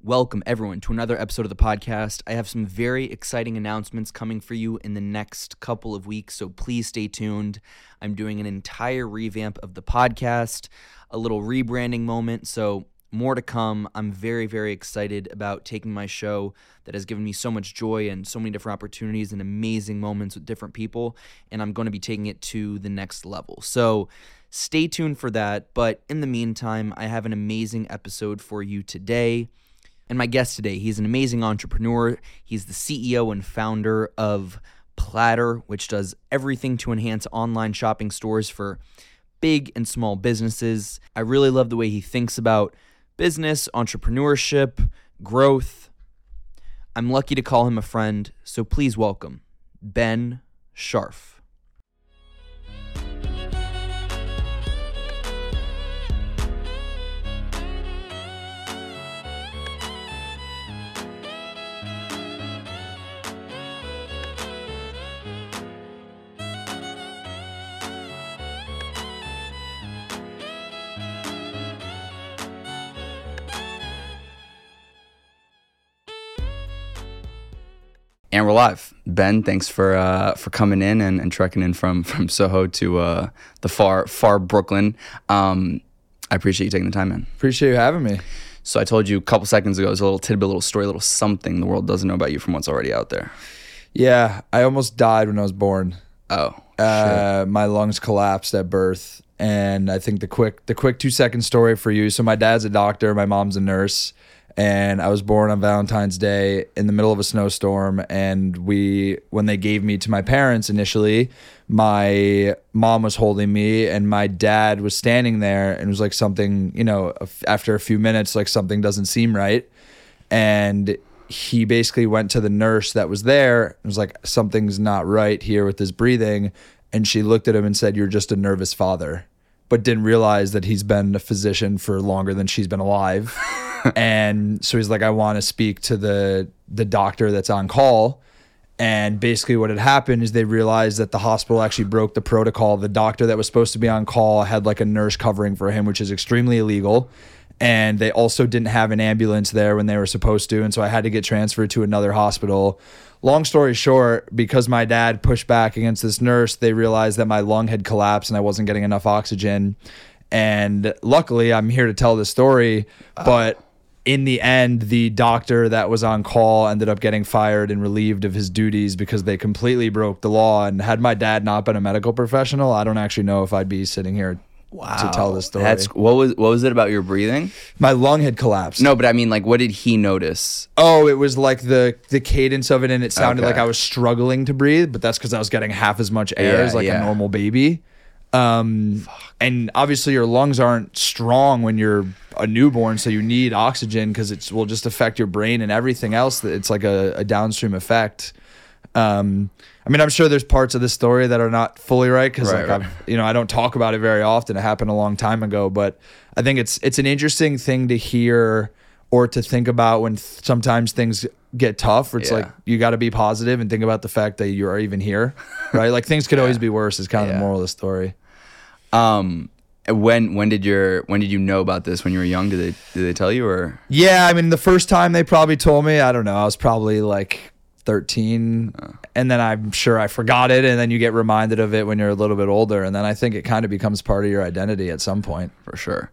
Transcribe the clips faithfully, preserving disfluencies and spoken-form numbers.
Welcome, everyone, to another episode of the podcast. I have some very exciting announcements coming for you in the next couple of weeks, so please stay tuned. I'm doing an entire revamp of the podcast, a little rebranding moment, so more to come. I'm very, very excited about taking my show that has given me so much joy and so many different opportunities and amazing moments with different people, and I'm going to be taking it to the next level. So stay tuned for that, but in the meantime, I have an amazing episode for you today. And my guest today, he's an amazing entrepreneur. He's the C E O and founder of Platter, which does everything to enhance online shopping stores for big and small businesses. I really love the way he thinks about business, entrepreneurship, growth. I'm lucky to call him a friend, so please welcome Ben Scharf. And we're live. Ben, thanks for uh, for coming in and, and trekking in from from Soho to uh, the far far Brooklyn. Um, I appreciate you taking the time, man. Appreciate you having me. So I told you a couple seconds ago, there's a little tidbit, a little story, a little something the world doesn't know about you from what's already out there. Yeah, I almost died when I was born. Oh, uh, my lungs collapsed at birth, and I think the quick the quick two second story for you. So my dad's a doctor, my mom's a nurse. And I was born on Valentine's Day in the middle of a snowstorm. And we, when they gave me to my parents initially, my mom was holding me and my dad was standing there, and it was like something, you know, after a few minutes, like something doesn't seem right. And he basically went to the nurse that was there and was like, something's not right here with his breathing. And she looked at him and said, "You're just a nervous father," but didn't realize that he's been a physician for longer than she's been alive. And so he's like, "I want to speak to the the doctor that's on call." And basically what had happened is they realized that the hospital actually broke the protocol. The doctor that was supposed to be on call had like a nurse covering for him, which is extremely illegal. And they also didn't have an ambulance there when they were supposed to. And so I had to get transferred to another hospital. Long story short, because my dad pushed back against this nurse, they realized that my lung had collapsed and I wasn't getting enough oxygen. And luckily, I'm here to tell this story, but in the end, the doctor that was on call ended up getting fired and relieved of his duties because they completely broke the law. And had my dad not been a medical professional, I don't actually know if I'd be sitting here wow. to tell this story. That's what was what was it about your breathing? My lung had collapsed. No, but I mean, like, what did he notice? Oh, it was like the the cadence of it, and it sounded Okay. like I was struggling to breathe, but that's because I was getting half as much air Yeah, as like yeah. a normal baby. Um, and obviously your lungs aren't strong when you're a newborn, so you need oxygen because it will just affect your brain and everything else. It's like a, a downstream effect. Um, I mean, I'm sure there's parts of this story that are not fully right because Right, like right. I've, you know, I don't talk about it very often. It happened a long time ago, but I think it's it's an interesting thing to hear or to think about when th- sometimes things get tough. Where it's Yeah. like you got to be positive and think about the fact that you are even here, right? Like things could always be worse. Is kind of Yeah. the moral of the story. Um, when when did your when did you know about this? When you were young? Did they did they tell you or? Yeah, I mean, the first time they probably told me, I don't know, I was probably like thirteen, Oh. and then I'm sure I forgot it, and then you get reminded of it when you're a little bit older, and then I think it kind of becomes part of your identity at some point. For sure.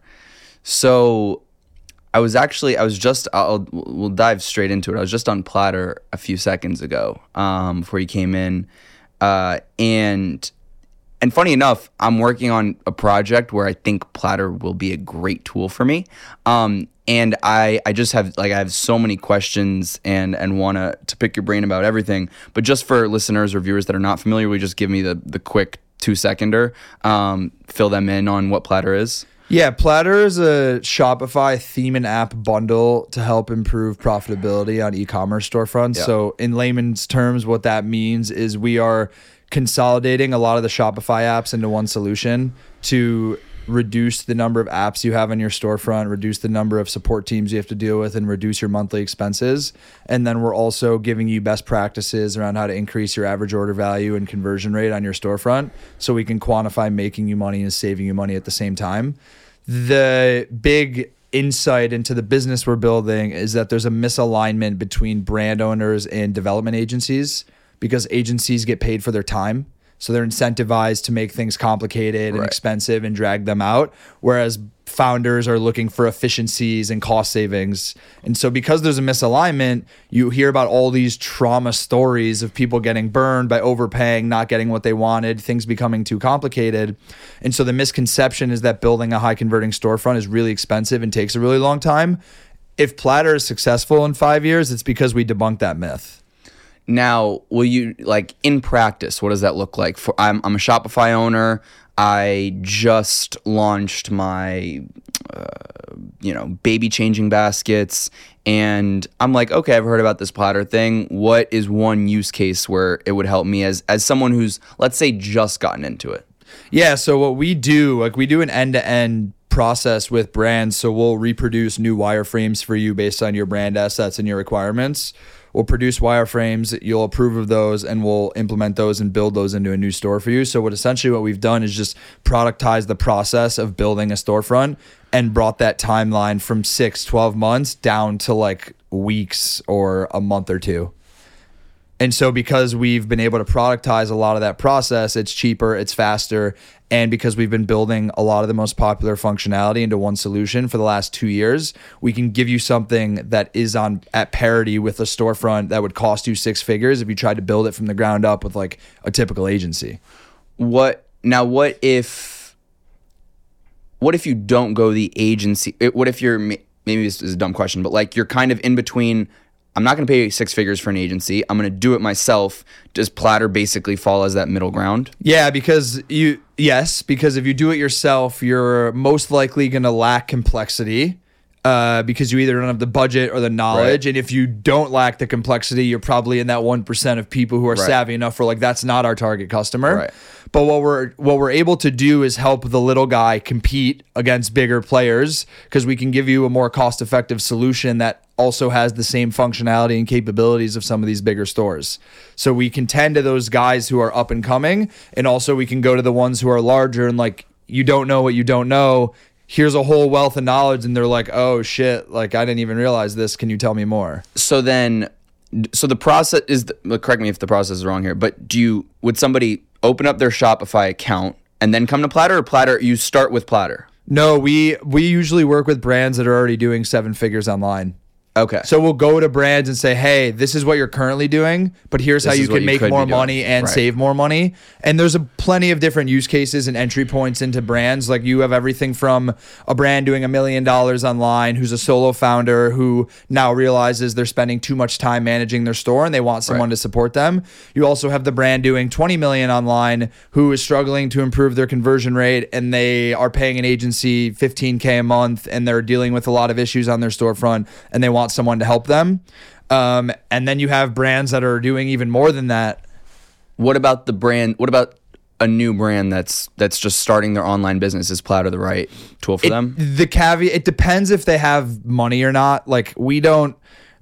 So I was actually, I was just, I'll, we'll dive straight into it. I was just on Platter a few seconds ago um, before you came in. Uh, and, and funny enough, I'm working on a project where I think Platter will be a great tool for me. Um, and I, I just have, like, I have so many questions and, and want to, to pick your brain about everything. But just for listeners or viewers that are not familiar, will you just give me the, the quick two seconder, um, fill them in on what Platter is? Yeah, Platter is a Shopify theme and app bundle to help improve profitability on e-commerce storefronts. Yeah. So in layman's terms, what that means is we are consolidating a lot of the Shopify apps into one solution to reduce the number of apps you have on your storefront, reduce the number of support teams you have to deal with, and reduce your monthly expenses. And then we're also giving you best practices around how to increase your average order value and conversion rate on your storefront so we can quantify making you money and saving you money at the same time. The big insight into the business we're building is that there's a misalignment between brand owners and development agencies, because agencies get paid for their time. So they're incentivized to make things complicated and Right. expensive and drag them out, whereas founders are looking for efficiencies and cost savings. And so because there's a misalignment, you hear about all these trauma stories of people getting burned by overpaying, not getting what they wanted, things becoming too complicated. And so the misconception is that building a high converting storefront is really expensive and takes a really long time. If Platter is successful in five years, it's because we debunked that myth. Now, will you, like, in practice, what does that look like? For I'm, I'm a Shopify owner. I just launched my, uh, you know, baby changing baskets. And I'm like, okay, I've heard about this Platter thing. What is one use case where it would help me as, as someone who's, let's say, just gotten into it? Yeah, so what we do, like we do an end-to-end process with brands. So we'll reproduce new wireframes for you based on your brand assets and your requirements. We'll produce wireframes, you'll approve of those, and we'll implement those and build those into a new store for you. So what essentially what we've done is just productize the process of building a storefront and brought that timeline from six, twelve months down to like weeks or a month or two. And so because we've been able to productize a lot of that process, it's cheaper, it's faster. And because we've been building a lot of the most popular functionality into one solution for the last two years, we can give you something that is on at parity with a storefront that would cost you six figures if you tried to build it from the ground up with like a typical agency. What now? What if? What if you don't go the agency? What if you're, maybe this is a dumb question, but like you're kind of in between. I'm not going to pay six figures for an agency. I'm going to do it myself. Does Platter basically fall as that middle ground? Yeah, because you yes, because if you do it yourself, you're most likely going to lack complexity. Uh, because you either don't have the budget or the knowledge. Right. And if you don't lack the complexity, you're probably in that one percent of people who are Right. savvy enough for like, that's not our target customer. Right. But what we're what we're able to do is help the little guy compete against bigger players, because we can give you a more cost-effective solution that also has the same functionality and capabilities of some of these bigger stores. So we can tend to those guys who are up and coming, and also we can go to the ones who are larger and like, you don't know what you don't know. Here's a whole wealth of knowledge, and they're like, oh shit, like I didn't even realize this. Can you tell me more? So then, so the process is, the, correct me if the process is wrong here, but do you, would somebody open up their Shopify account and then come to Platter, or Platter, you start with Platter? No, we we usually work with brands that are already doing seven figures online. Okay. So we'll go to brands and say, hey, this is what you're currently doing, but here's This how you is what can you make could more be doing. money and Right. save more money. And there's a plenty of different use cases and entry points into brands. Like you have everything from a brand doing a million dollars online who's a solo founder who now realizes they're spending too much time managing their store and they want someone Right. to support them. You also have the brand doing twenty million online who is struggling to improve their conversion rate, and they are paying an agency fifteen K a month and they're dealing with a lot of issues on their storefront and they want someone to help them. Um, and then you have brands that are doing even more than that. What about the brand? What about a new brand that's that's just starting their online business? Is Platter the right tool for It- them? The caveat, it depends if they have money or not. Like we don't,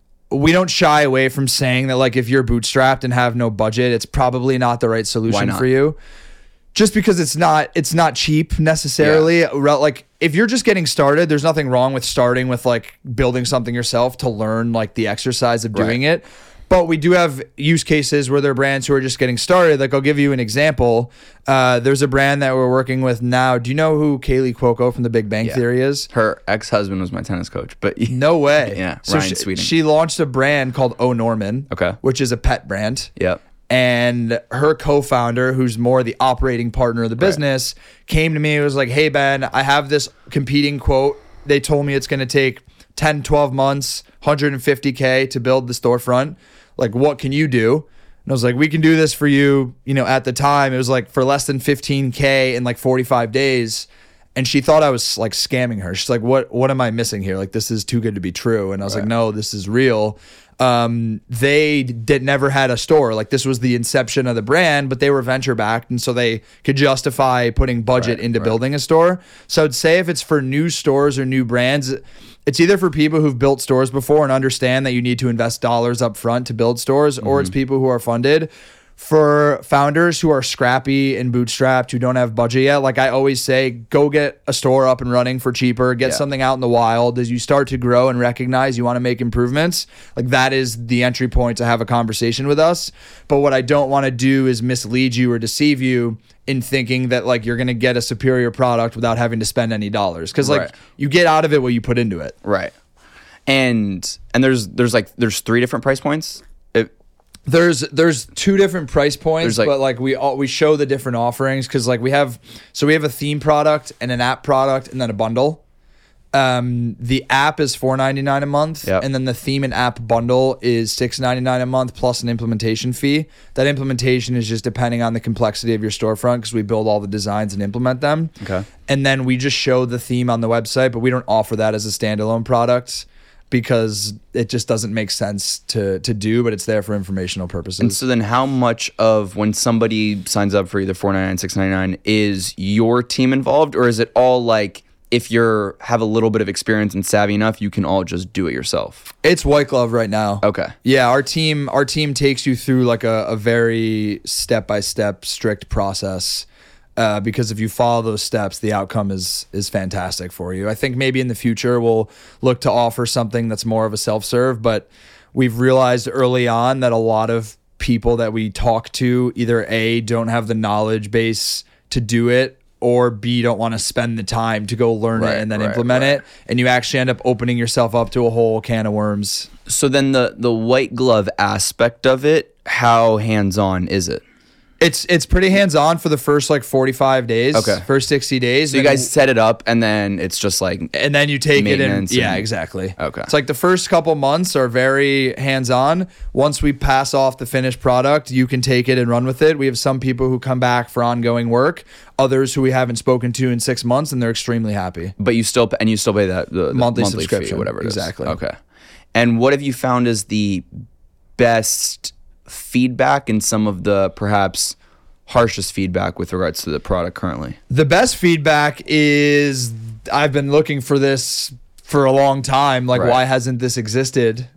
we don't shy away from saying that like if you're bootstrapped and have no budget, it's probably not the right solution not? for you. Just because it's not it's not cheap necessarily. Re- Like if you're just getting started, there's nothing wrong with starting with like building something yourself to learn like the exercise of doing Right. it. But we do have use cases where there are brands who are just getting started. Like I'll give you an example. Uh, there's a brand that we're working with now. Do you know who Kaylee Cuoco from The Big Bang Yeah. Theory is? Her ex-husband was my tennis coach, but No way. Yeah, So Ryan she, Sweeting. she launched a brand called Oh Norman. Okay. Which is a pet brand. Yep. And her co-founder, who's more the operating partner of the business, came to me and was like, hey, Ben, I have this competing quote. They told me it's going to take ten, twelve months, one hundred fifty K to build the storefront. Like, what can you do? And I was like, we can do this for you. You know, at the time, it was like for less than fifteen K in like forty-five days. And she thought I was like scamming her. She's like, what, what am I missing here? Like, this is too good to be true. And I was like, no, this is real. Um, they did never had a store. Like this was the inception of the brand, but they were venture backed. And so they could justify putting budget Right, into right. building a store. So I'd say if it's for new stores or new brands, it's either for people who've built stores before and understand that you need to invest dollars up front to build stores, or it's people who are funded. For founders who are scrappy and bootstrapped, who don't have budget yet, like I always say, go get a store up and running for cheaper, get Yeah. something out in the wild. As you start to grow and recognize you want to make improvements, like that is the entry point to have a conversation with us. But what I don't want to do is mislead you or deceive you in thinking that like you're going to get a superior product without having to spend any dollars. Because like Right. you get out of it what you put into it. Right. And and there's there's like there's three different price points. It, There's there's two different price points, There's, like- but like we all, we show the different offerings because like we have so we have a theme product and an app product and then a bundle. Um, the app is four ninety-nine a month, Yep. and then the theme and app bundle is six ninety-nine a month plus an implementation fee. That implementation is just depending on the complexity of your storefront because we build all the designs and implement them. Okay. And then we just show the theme on the website, but we don't offer that as a standalone product because it just doesn't make sense to to do, but it's there for informational purposes. and so then how much of when somebody signs up for either four ninety-nine, six ninety-nine is your team involved, or is it all like if you're have a little bit of experience and savvy enough, you can all just do it yourself? It's white glove right now. Okay. Yeah, our team our team takes you through like a, a very step by step strict process. Uh, because if you follow those steps, the outcome is is fantastic for you. I think maybe in the future we'll look to offer something that's more of a self-serve, but we've realized early on that a lot of people that we talk to either A, don't have the knowledge base to do it, or B, don't want to spend the time to go learn Right, it and then right, implement right. it. And you actually end up opening yourself up to a whole can of worms. So then the the white glove aspect of it, how hands-on is it? It's it's pretty hands-on for the first like forty-five days. Okay. First sixty days. So you Then- guys set it up and then it's just like and then you take it and Maintenance yeah, and- exactly. Okay. It's like the first couple months are very hands-on. Once we pass off the finished product, you can take it and run with it. We have some people who come back for ongoing work, others who we haven't spoken to in six months, and they're extremely happy. but you still and you still pay that the, the Monthly fee, subscription, whatever it is. exactly. Okay. And what have you found is the best feedback and some of the perhaps harshest feedback with regards to the product currently? The best feedback is I've been looking for this for a long time. Like, Right. why hasn't this existed?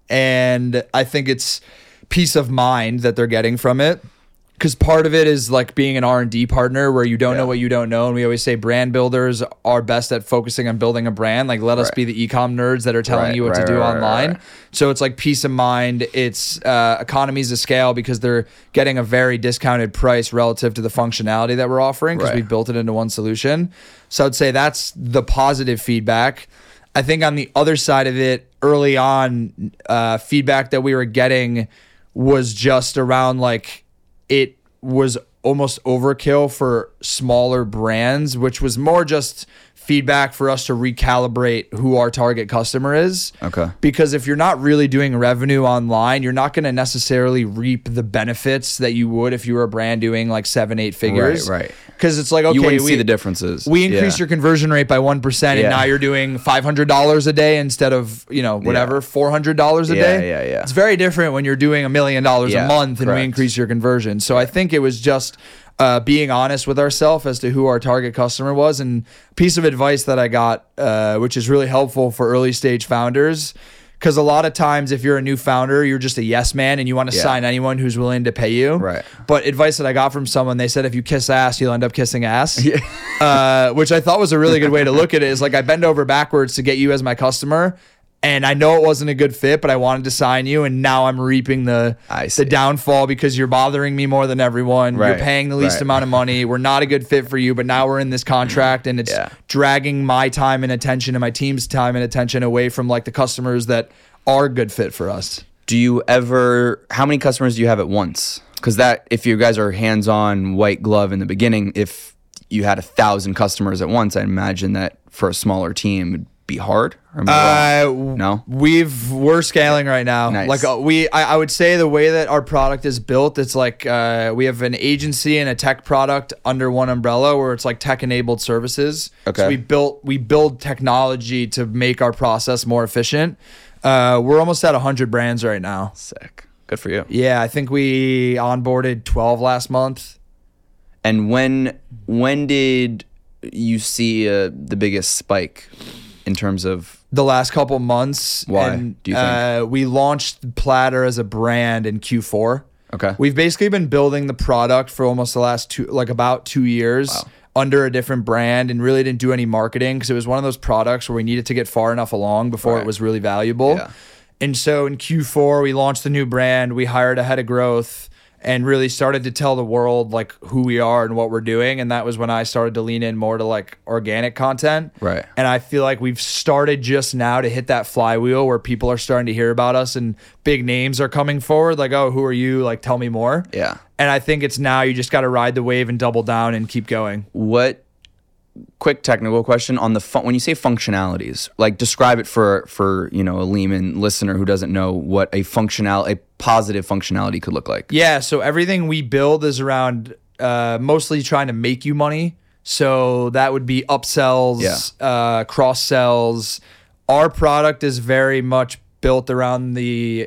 And I think it's peace of mind that they're getting from it. Because part of it is like being an R and D partner where you don't Yeah. know what you don't know. And we always say brand builders are best at focusing on building a brand. Like, let us Right. be the e-com nerds that are telling Right, you what right, to do right, right, online. right. So it's like peace of mind. It's uh, economies of scale because they're getting a very discounted price relative to the functionality that we're offering because Right. we built it into one solution. So I'd say that's the positive feedback. I think on the other side of it, early on, uh, feedback that we were getting was just around like it was almost overkill for smaller brands, which was more just feedback for us to recalibrate who our target customer is. Okay. Because if you're not really doing revenue online, you're not going to necessarily reap the benefits that you would if you were a brand doing like seven, eight figures. Right, right. Because it's like, okay, you wouldn't we, see the differences. we increased Yeah. your conversion rate by one percent and Yeah. now you're doing five hundred dollars a day instead of, you know, whatever, Yeah. four hundred dollars a Yeah, day. yeah, yeah. It's very different when you're doing a million dollars Yeah, a month and we correct. increase your conversion. So I think it was just uh, being honest with ourselves as to who our target customer was. And a piece of advice that I got, uh, which is really helpful for early stage founders, because a lot of times if you're a new founder, you're just a yes man and you want to Yeah. sign anyone who's willing to pay you. Right. But advice that I got from someone, they said if you kiss ass, you'll end up kissing ass. uh, which I thought was a really good way to look at it. Is like I bend over backwards to get you as my customer, and I know it wasn't a good fit, but I wanted to sign you, and now I'm reaping the I see. the downfall because you're bothering me more than everyone. Right, You're paying the least right. amount of money. We're not a good fit for you, but now we're in this contract, and it's Yeah. dragging my time and attention and my team's time and attention away from like the customers that are a good fit for us. Do you ever? How many customers do you have at once? Because that, if you guys are hands-on, white glove in the beginning, if you had a thousand customers at once, I imagine that for a smaller team it'd be hard. Or am I wrong? Uh, No? we've we're scaling right now. Nice. Like uh, we, I, I would say the way that our product is built, it's like uh, we have an agency and a tech product under one umbrella, where it's like tech-enabled services. Okay. So we built we build technology to make our process more efficient. Uh, we're almost at a hundred brands right now. Sick. Good for you. Yeah, I think we onboarded twelve last month. And when when did you see uh, the biggest spike in terms of? The last couple months. Why, And, do you think? Uh, we launched Platter as a brand in Q four. Okay. We've basically been building the product for almost the last two, like about two years Wow. under a different brand, and really didn't do any marketing because it was one of those products where we needed to get far enough along before Right. it was really valuable. Yeah. And so in Q four, we launched the new brand. We hired a head of growth and really started to tell the world like who we are and what we're doing. And that was when I started to lean in more to like organic content. Right. And I feel like we've started just now to hit that flywheel where people are starting to hear about us and big names are coming forward. Like, oh, who are you? Like, tell me more. Yeah. And I think it's now you just got to ride the wave and double down and keep going. What quick technical question on the fun, when you say functionalities, like describe it for for you know a layman listener who doesn't know what a functional a positive functionality could look like. Yeah, so everything we build is around uh, mostly trying to make you money. So that would be upsells, Yeah. uh, cross sells. Our product is very much built around the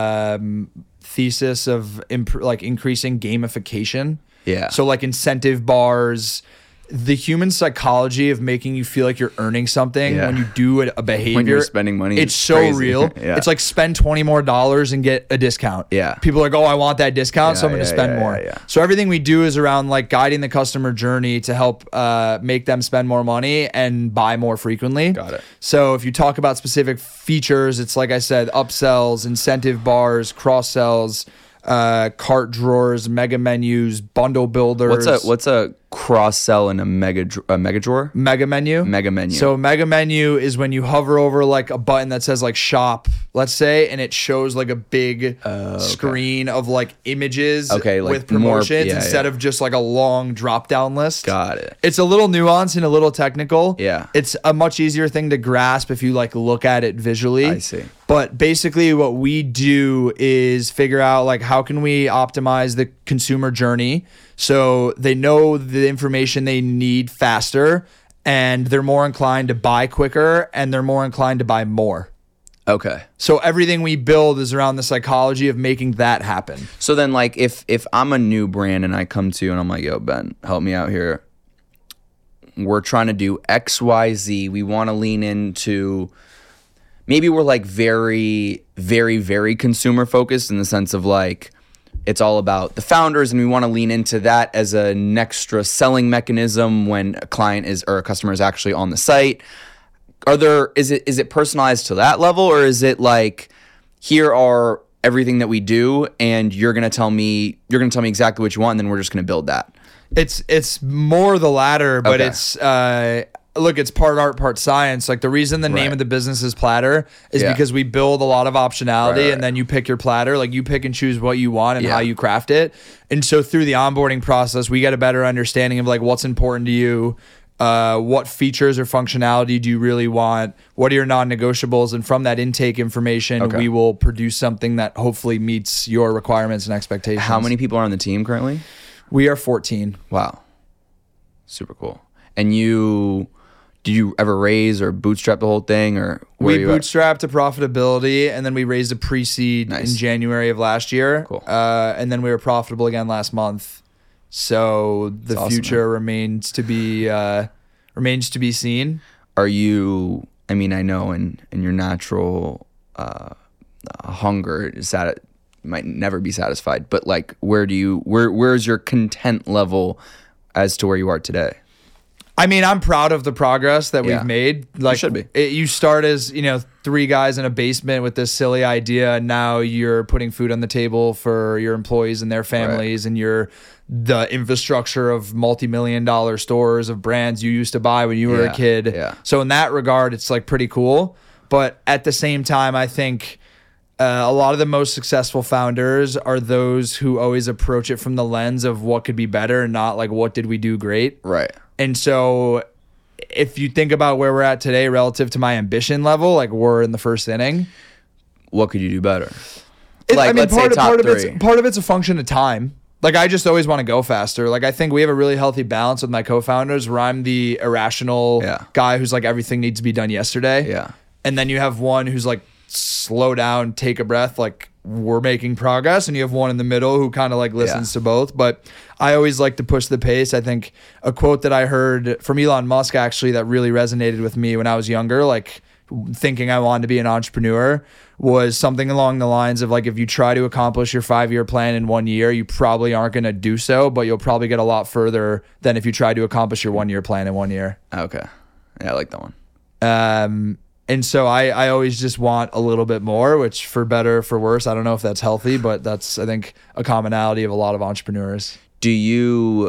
um, thesis of imp- like increasing gamification. Yeah. So like incentive bars, the human psychology of making you feel like you're earning something Yeah. when you do a, a behavior. When you're spending money, it's it's so crazy. real. Yeah. It's like spend twenty more dollars and get a discount. Yeah. People are like, oh, I want that discount, so I'm Yeah, going to yeah, spend yeah, more. yeah, yeah. So everything we do is around like guiding the customer journey to help uh, make them spend more money and buy more frequently. Got it. So if you talk about specific features, it's like I said, upsells, incentive bars, cross sells, uh, cart drawers, mega menus, bundle builders. What's a what's a cross sell in a mega dr- a mega drawer? Mega menu. Mega menu. So mega menu is when you hover over like a button that says like shop, let's say, and it shows like a big screen of like images Okay, like with more- promotions yeah, instead yeah. of just like a long drop down list. Got it. It's a little nuanced and a little technical. Yeah. It's a much easier thing to grasp if you like look at it visually. I see. But basically what we do is figure out like how can we optimize the consumer journey so they know the information they need faster and they're more inclined to buy quicker and they're more inclined to buy more. Okay. So everything we build is around the psychology of making that happen. So then, like, if if I'm a new brand and I come to you and I'm like, yo, Ben, help me out here. We're trying to do X, Y, Z. We want to lean into. Maybe we're like very, very, very consumer focused in the sense of like it's all about the founders, and we want to lean into that as an extra selling mechanism when a client is or a customer is actually on the site. Are there is it is it personalized to that level, or is it like here are everything that we do and you're gonna tell me you're gonna tell me exactly what you want and then we're just gonna build that? It's it's more the latter, but Okay. it's uh look, it's part art, part science. Like the reason the name Right. of the business is Platter is Yeah. because we build a lot of optionality Right, right, and then you pick your platter. Like you pick and choose what you want and Yeah. how you craft it. And so through the onboarding process, we get a better understanding of like what's important to you. Uh, what features or functionality do you really want? What are your non-negotiables? And from that intake information, Okay. we will produce something that hopefully meets your requirements and expectations. How many people are on the team currently? We are fourteen. Wow. Super cool. And you did you ever raise or bootstrap the whole thing, or where We you at? bootstrapped to profitability, and then we raised a pre-seed Nice. in January of last year. Cool. Uh, and then we were profitable again last month. So the That's awesome, future remains to be uh, remains to be seen. Are you? I mean, I know in in your natural uh, uh, hunger, is that might never be satisfied. But like, where do you? Where where's your content level as to where you are today? I mean, I'm proud of the progress that Yeah. we've made. Like, should be. It, you start as you know three guys in a basement with this silly idea, and now you're putting food on the table for your employees and their families, and you're the infrastructure of multi-million dollar stores of brands you used to buy when you were Yeah, a kid. yeah. So in that regard, it's like pretty cool. But at the same time, I think uh, a lot of the most successful founders are those who always approach it from the lens of what could be better, and not like what did we do great. Right. And so if you think about where we're at today relative to my ambition level, like we're in the first inning. What could you do better? It- Like, I mean, let's say part, of, top part of three. it's part of it's a function of time. Like I just always want to go faster. Like I think we have a really healthy balance with my co-founders where I'm the irrational Yeah. guy who's like everything needs to be done yesterday. Yeah. And then you have one who's like slow down, take a breath, like we're making progress, and you have one in the middle who kind of like listens Yeah. to both. But I always like to push the pace. I think a quote that I heard from Elon Musk actually that really resonated with me when I was younger, like thinking I wanted to be an entrepreneur was something along the lines of like, if you try to accomplish your five-year plan in one year, you probably aren't going to do so, but you'll probably get a lot further than if you try to accomplish your one-year plan in one year. Okay. Yeah, I like that one. Um, and so I, I always just want a little bit more, which for better, for worse, I don't know if that's healthy, but that's, I think, a commonality of a lot of entrepreneurs. Do you,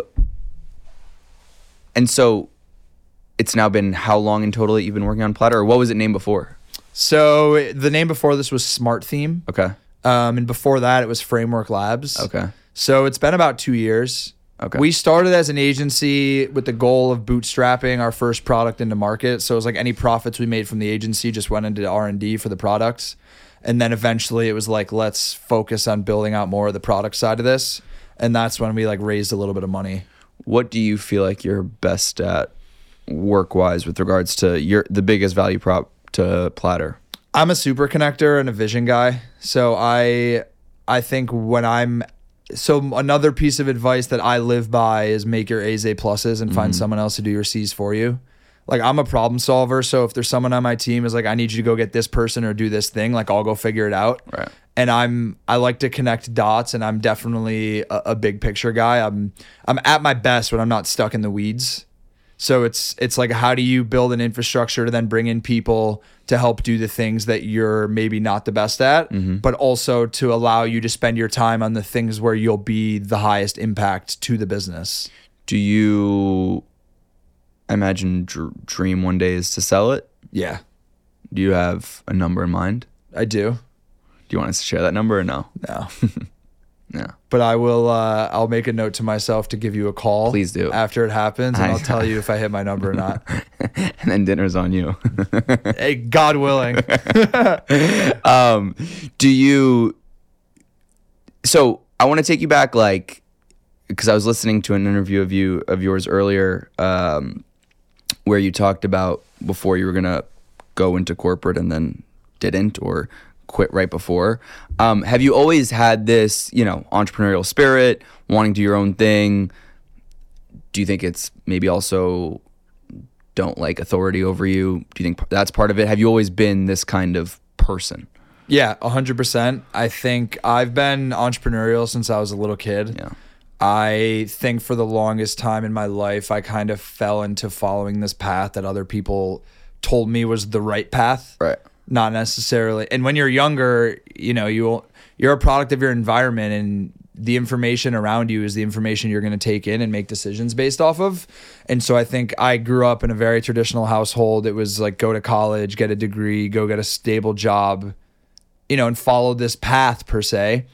and so it's now been how long in total that you've been working on Platter, or what was it named before? So the name before this was Smart Theme. Okay. Um, and before that, it was Framework Labs. Okay. So it's been about two years. Okay. We started as an agency with the goal of bootstrapping our first product into market. So it was like any profits we made from the agency just went into R and D for the products. And then eventually it was like, let's focus on building out more of the product side of this. And that's when we like raised a little bit of money. What do you feel like you're best at work-wise with regards to your the biggest value prop to Platter? I'm a super connector and a vision guy. So I I think when I'm so another piece of advice that I live by is make your A's A pluses and find Mm-hmm. someone else to do your C's for you. Like I'm a problem solver. So if there's someone on my team is like, I need you to go get this person or do this thing, like I'll go figure it out. Right. And I'm I like to connect dots, and I'm definitely a, a big picture guy. I'm I'm at my best when I'm not stuck in the weeds. So it's it's like, how do you build an infrastructure to then bring in people to help do the things that you're maybe not the best at, Mm-hmm. but also to allow you to spend your time on the things where you'll be the highest impact to the business. Do you, I imagine, dr- dream one day is to sell it? Yeah, Do you have a number in mind? I do. Do you want us to share that number or no? No. Yeah. But I will. Uh, I'll make a note to myself to give you a call. Please do. After it happens, and I- I'll tell you if I hit my number or not. And then dinner's on you. Hey, God willing. um, do you? So I want to take you back, like, because I was listening to an interview of you of yours earlier, um, where you talked about before you were gonna go into corporate and then didn't, or quit right before. Um, have you always had this, you know, entrepreneurial spirit, wanting to do your own thing? Do you think it's maybe also don't like authority over you? Do you think that's part of it? Have you always been this kind of person? Yeah, one hundred percent. I think I've been entrepreneurial since I was a little kid. Yeah. I think for the longest time in my life, I kind of fell into following this path that other people told me was the right path. Right. Not necessarily. And when you're younger, you know, you you're a product of your environment, and the information around you is the information you're going to take in and make decisions based off of. And so I think I grew up in a very traditional household. It was like, go to college, get a degree, go get a stable job, you know, and follow this path per se.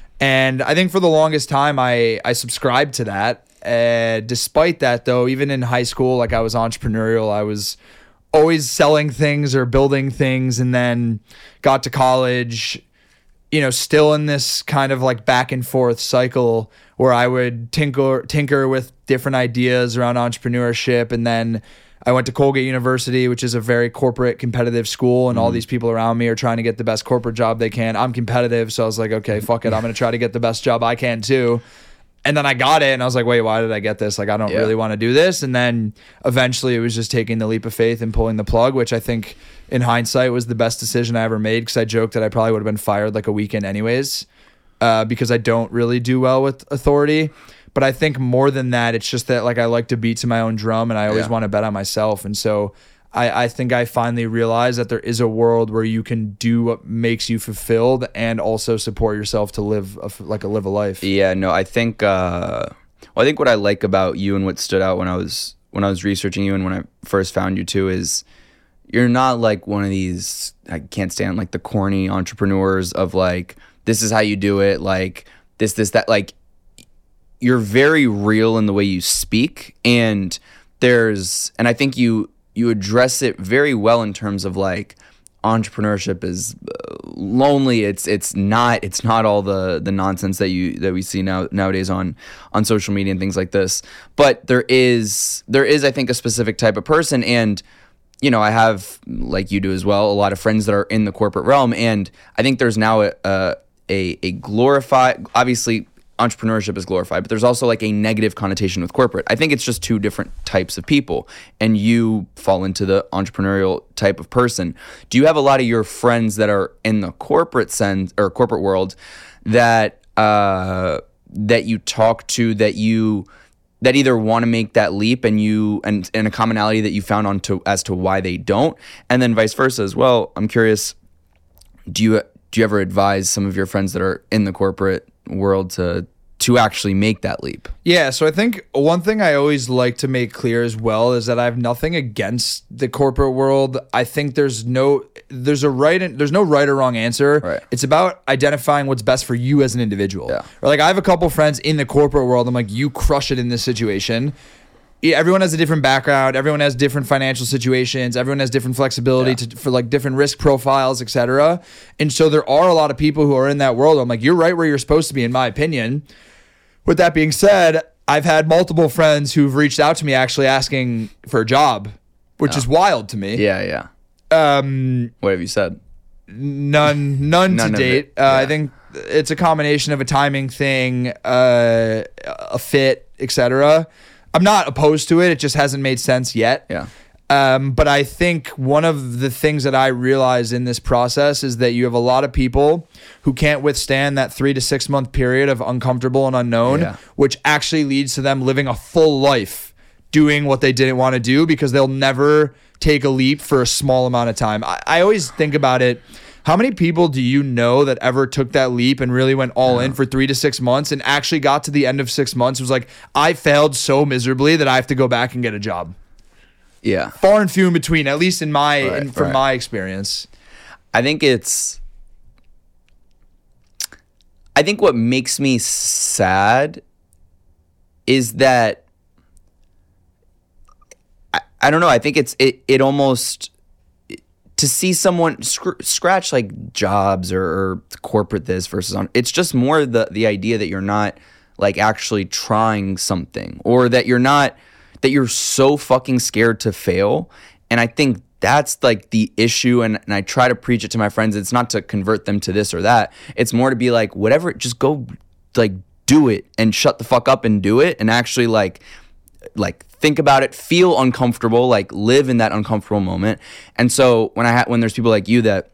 And I think for the longest time, I, I subscribed to that. Uh, despite that, though, even in high school, like I was entrepreneurial. I was always selling things or building things, and then got to college, you know, still in this kind of like back and forth cycle where I would tinker tinker with different ideas around entrepreneurship. And then I went to Colgate University, which is a very corporate competitive school, and mm-hmm. all these people around me are trying to get the best corporate job they can. I'm competitive, so I was like, okay, fuck it, I'm going to try to get the best job I can too. And then I got it, and I was like, wait, why did I get this? Like, I don't Yeah. really want to do this. And then eventually it was just taking the leap of faith and pulling the plug, which I think in hindsight was the best decision I ever made, because I joked that I probably would have been fired like a weekend anyways, uh, because I don't really do well with authority. But I think more than that, it's just that like I like to beat to my own drum, and I always Yeah. want to bet on myself. And so I, I think I finally realized that there is a world where you can do what makes you fulfilled and also support yourself to live a, like a live a life. Yeah, no, I think uh, well, I think what I like about you and what stood out when I was when I was researching you and when I first found you too is you're not like one of these, I can't stand like the corny entrepreneurs of like, this is how you do it, like this, this, that. Like, you're very real in the way you speak, and there's, and I think you you address it very well in terms of like entrepreneurship is uh, lonely. It's it's not it's not all the the nonsense that you that we see now nowadays on on social media and things like this. But there is there is I think a specific type of person, and you know, I have, like you do as well, a lot of friends that are in the corporate realm, and I think there's now a a, a glorified, obviously entrepreneurship is glorified, but there's also like a negative connotation with corporate. I think it's just two different types of people, and you fall into the entrepreneurial type of person. Do you have a lot of your friends that are in the corporate sense or corporate world that uh, that you talk to that you that either want to make that leap and you and, and a commonality that you found on to as to why they don't, and then vice versa as well? I'm curious, do you do you ever advise some of your friends that are in the corporate world to to actually make that leap? Yeah, so I think one thing I always like to make clear as well is that I have nothing against the corporate world. I think there's no there's a right and there's no right or wrong answer. Right. It's about identifying what's best for you as an individual. Yeah. Or like I have a couple friends in the corporate world. I'm like, you crush it in this situation. Yeah, everyone has a different background. Everyone has different financial situations. Everyone has different flexibility Yeah. to, for like different risk profiles, et cetera. And so there are a lot of people who are in that world. I'm like, you're right where you're supposed to be, in my opinion. With that being said, I've had multiple friends who've reached out to me actually asking for a job, which Oh. is wild to me. Yeah, yeah. Um, What have you said? none, none, None to of date. it. Uh, I Yeah. think it's a combination of a timing thing, uh, a fit, et cetera. I'm not opposed to it. It just hasn't made sense yet. Yeah. Um, but I think one of the things that I realized in this process is that you have a lot of people who can't withstand that three to six month period of uncomfortable and unknown, Yeah. which actually leads to them living a full life doing what they didn't want to do because they'll never take a leap for a small amount of time. I, I always think about it. How many people do you know that ever took that leap and really went all in for three to six months and actually got to the end of six months was like, I failed so miserably that I have to go back and get a job? Yeah. Far and few in between, at least in my Right, in, from right. my experience. I think it's I think what makes me sad is that I, I don't know, I think it's it it almost to see someone sc- scratch like jobs or, or corporate this versus on it's just more the the idea that you're not like actually trying something or that you're not that you're so fucking scared to fail. And I think that's like the issue. And, and I try to preach it to my friends. It's not to convert them to this or that. It's more to be like, whatever, just go like do it and shut the fuck up and do it. And actually like, like think about it, feel uncomfortable, like live in that uncomfortable moment. And so when I ha- when there's people like you that,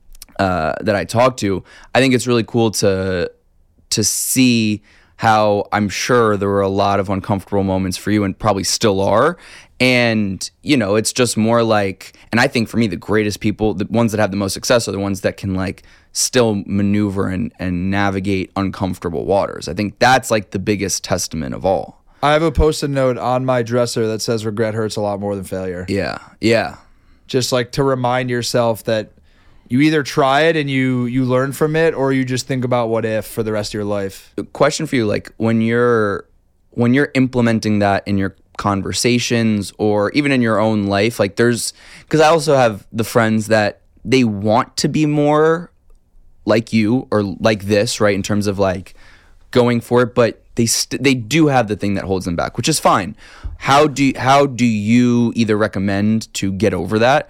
uh, that I talk to, I think it's really cool to, to see how I'm sure there were a lot of uncomfortable moments for you and probably still are. And, you know, it's just more like, and I think for me, the greatest people, the ones that have the most success are the ones that can like still maneuver and, and navigate uncomfortable waters. I think that's like the biggest testament of all. I have a post-it note on my dresser that says regret hurts a lot more than failure. Yeah. Yeah. Just like to remind yourself that you either try it and you you learn from it or you just think about what if for the rest of your life. Question for you, like when you're when you're implementing that in your conversations or even in your own life, like there's because I also have the friends that they want to be more like you or like this, right, in terms of like going for it, but they st- they do have the thing that holds them back, which is fine. How do how do you either recommend to get over that,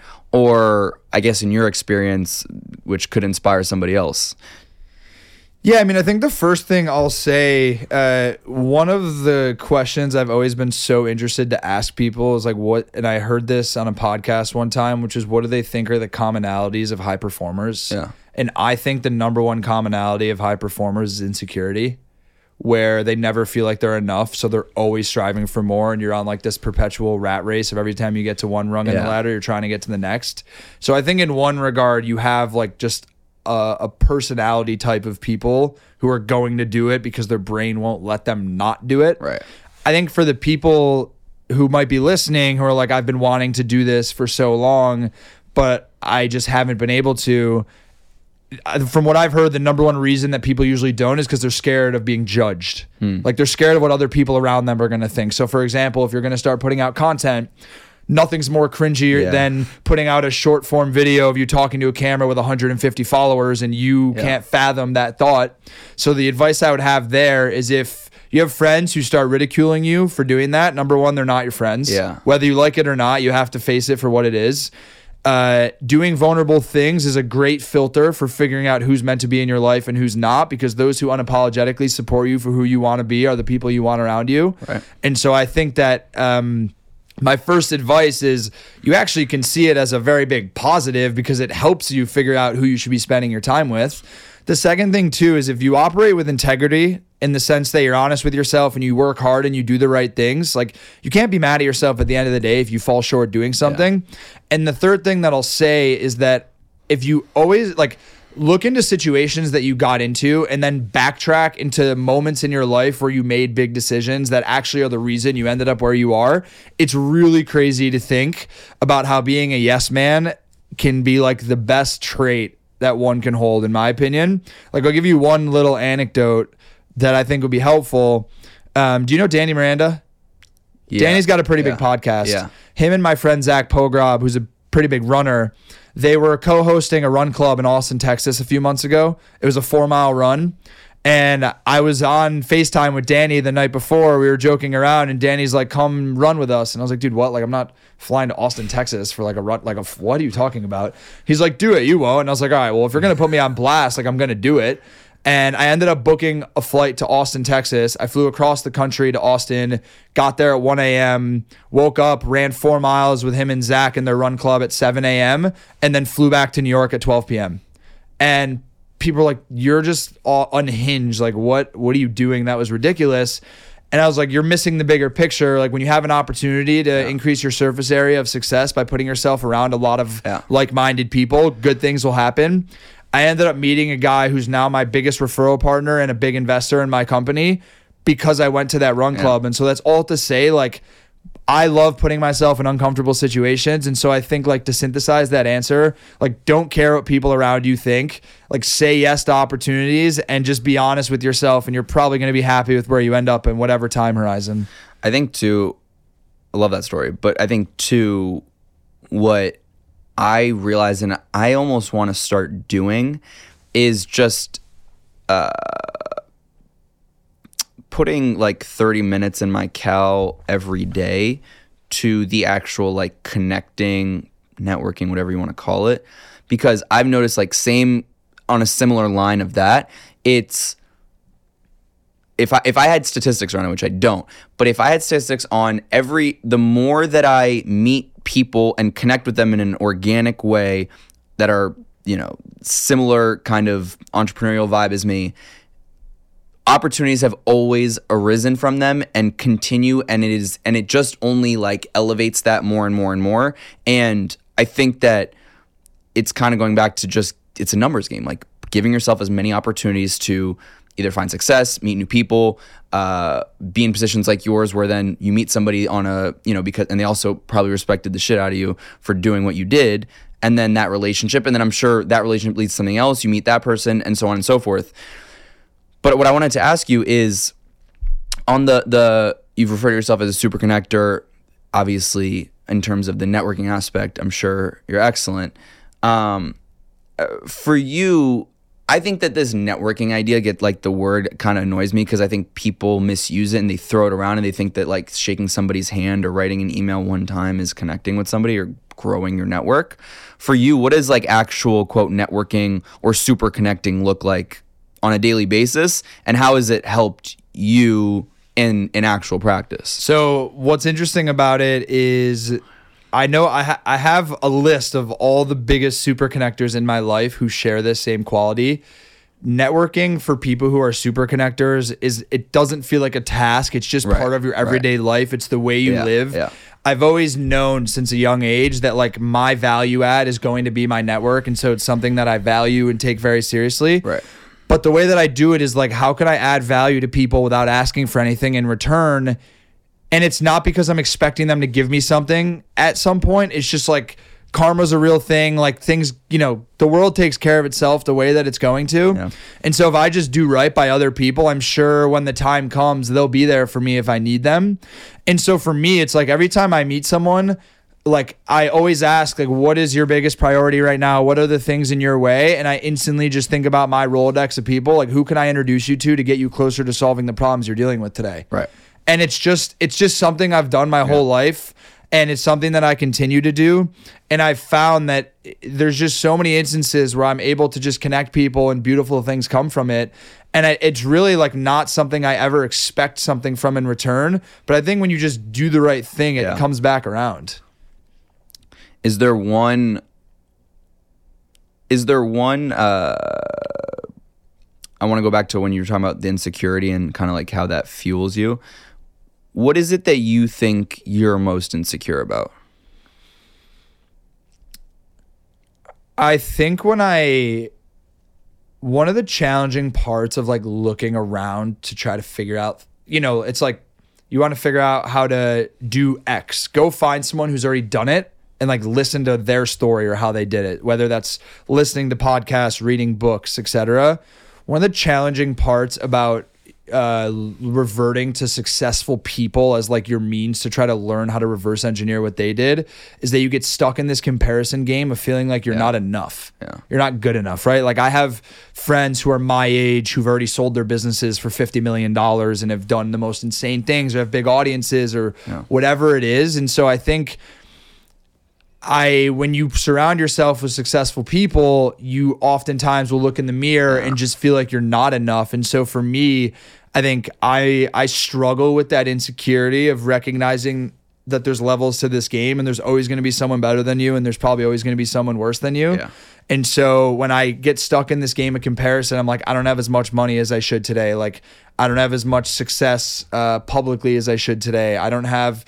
or I guess in your experience, which could inspire somebody else? Yeah, I mean, I think the first thing I'll say, uh, one of the questions I've always been so interested to ask people is like, what, and I heard this on a podcast one time, which is what do they think are the commonalities of high performers? Yeah. And I think the number one commonality of high performers is insecurity, where they never feel like they're enough. So they're always striving for more. And you're on like this perpetual rat race of every time you get to one rung in Yeah. the ladder, you're trying to get to the next. So I think in one regard, you have like just a, a personality type of people who are going to do it because their brain won't let them not do it. Right. I think for the people who might be listening who are like, I've been wanting to do this for so long, but I just haven't been able to. From what I've heard, the number one reason that people usually don't is because they're scared of being judged. Hmm. Like they're scared of what other people around them are going to think. So for example, if you're going to start putting out content, nothing's more cringy Yeah. than putting out a short form video of you talking to a camera with one hundred fifty followers and you Yeah. can't fathom that thought. So the advice I would have there is if you have friends who start ridiculing you for doing that, number one, they're not your friends. Yeah. Whether you like it or not, you have to face it for what it is. Uh, doing vulnerable things is a great filter for figuring out who's meant to be in your life and who's not, because those who unapologetically support you for who you want to be are the people you want around you. Right. And so I think that um, my first advice is you actually can see it as a very big positive because it helps you figure out who you should be spending your time with. The second thing too is if you operate with integrity, in the sense that you're honest with yourself and you work hard and you do the right things, like you can't be mad at yourself at the end of the day if you fall short doing something. Yeah. And the third thing that I'll say is that if you always like look into situations that you got into and then backtrack into moments in your life where you made big decisions that actually are the reason you ended up where you are, it's really crazy to think about how being a yes man can be like the best trait that one can hold, in my opinion. Like I'll give you one little anecdote that I think would be helpful. Um, do you know Danny Miranda? Yeah. Danny's got a pretty yeah. big podcast. Yeah. Him and my friend Zach Pogrob, who's a pretty big runner, they were co-hosting a run club in Austin, Texas a few months ago. It was a four-mile run. And I was on FaceTime with Danny the night before. We were joking around, and Danny's like, come run with us. And I was like, dude, what? Like, I'm not flying to Austin, Texas for like a run. Like, a, what are you talking about? He's like, do it. You won't. And I was like, all right, well, if you're going to put me on blast, like, I'm going to do it. And I ended up booking a flight to Austin, Texas. I flew across the country to Austin, got there at one a.m., woke up, ran four miles with him and Zach in their run club at seven a.m., and then flew back to New York at twelve p.m. And people were like, you're just all unhinged. Like, what, what are you doing? That was ridiculous. And I was like, you're missing the bigger picture. Like when you have an opportunity to yeah. increase your surface area of success by putting yourself around a lot of yeah. like-minded people, good things will happen. I ended up meeting a guy who's now my biggest referral partner and a big investor in my company because I went to that run club. Yeah. And so that's all to say, like, I love putting myself in uncomfortable situations. And so I think, like, to synthesize that answer, like, don't care what people around you think. Like, say yes to opportunities and just be honest with yourself. And you're probably going to be happy with where you end up in whatever time horizon. I think, too, I love that story. But I think, too, what I realize and I almost want to start doing is just uh, putting like thirty minutes in my cal every day to the actual like connecting, networking, whatever you want to call it. Because I've noticed like same on a similar line of that, it's if I if I had statistics on it, which I don't, but if I had statistics on every, the more that I meet people and connect with them in an organic way that are, you know, similar kind of entrepreneurial vibe as me, opportunities have always arisen from them and continue, and it is and it just only like elevates that more and more and more. And I think that it's kind of going back to just, it's a numbers game, like giving yourself as many opportunities to either find success, meet new people, uh, be in positions like yours where then you meet somebody on a, you know, because, and they also probably respected the shit out of you for doing what you did. And then that relationship, and then I'm sure that relationship leads to something else. You meet that person and so on and so forth. But what I wanted to ask you is on the, the, you've referred to yourself as a super connector, obviously in terms of the networking aspect, I'm sure you're excellent. Um, for you, I think that this networking idea, get like the word kind of annoys me because I think people misuse it and they throw it around and they think that like shaking somebody's hand or writing an email one time is connecting with somebody or growing your network. For you, what does like actual quote networking or super connecting look like on a daily basis, and how has it helped you in in actual practice? So what's interesting about it is I know I ha- I have a list of all the biggest super connectors in my life who share this same quality. Networking for people who are super connectors is, it doesn't feel like a task. It's just right, part of your everyday right. life. It's the way you yeah, live. Yeah. I've always known since a young age that like my value add is going to be my network. And so it's something that I value and take very seriously. Right. But the way that I do it is like, how can I add value to people without asking for anything in return? And it's not because I'm expecting them to give me something at some point. It's just like karma's a real thing. Like things, you know, the world takes care of itself the way that it's going to. Yeah. And so if I just do right by other people, I'm sure when the time comes, they'll be there for me if I need them. And so for me, it's like every time I meet someone, like I always ask, like, what is your biggest priority right now? What are the things in your way? And I instantly just think about my Rolodex of people. Like, who can I introduce you to to get you closer to solving the problems you're dealing with today? Right. And it's just, it's just something I've done my yeah. whole life. And it's something that I continue to do. And I've found that there's just so many instances where I'm able to just connect people and beautiful things come from it. And I, it's really like not something I ever expect something from in return. But I think when you just do the right thing, it Yeah. comes back around. Is there one, is there one, uh, I want to go back to when you were talking about the insecurity and kind of like how that fuels you. What is it that you think you're most insecure about? I think when I, one of the challenging parts of like looking around to try to figure out, you know, it's like you want to figure out how to do X. Go find someone who's already done it and like listen to their story or how they did it, whether that's listening to podcasts, reading books, et cetera. One of the challenging parts about uh, reverting to successful people as like your means to try to learn how to reverse engineer what they did is that you get stuck in this comparison game of feeling like you're Yeah. not enough. Yeah. You're not good enough, right? Like I have friends who are my age who've already sold their businesses for fifty million dollars and have done the most insane things or have big audiences or Yeah. whatever it is. And so I think I, when you surround yourself with successful people, you oftentimes will look in the mirror and just feel like you're not enough. And so for me, I think I I struggle with that insecurity of recognizing that there's levels to this game and there's always going to be someone better than you and there's probably always going to be someone worse than you. Yeah. And so when I get stuck in this game of comparison, I'm like, I don't have as much money as I should today. Like I don't have as much success uh, publicly as I should today. I don't have,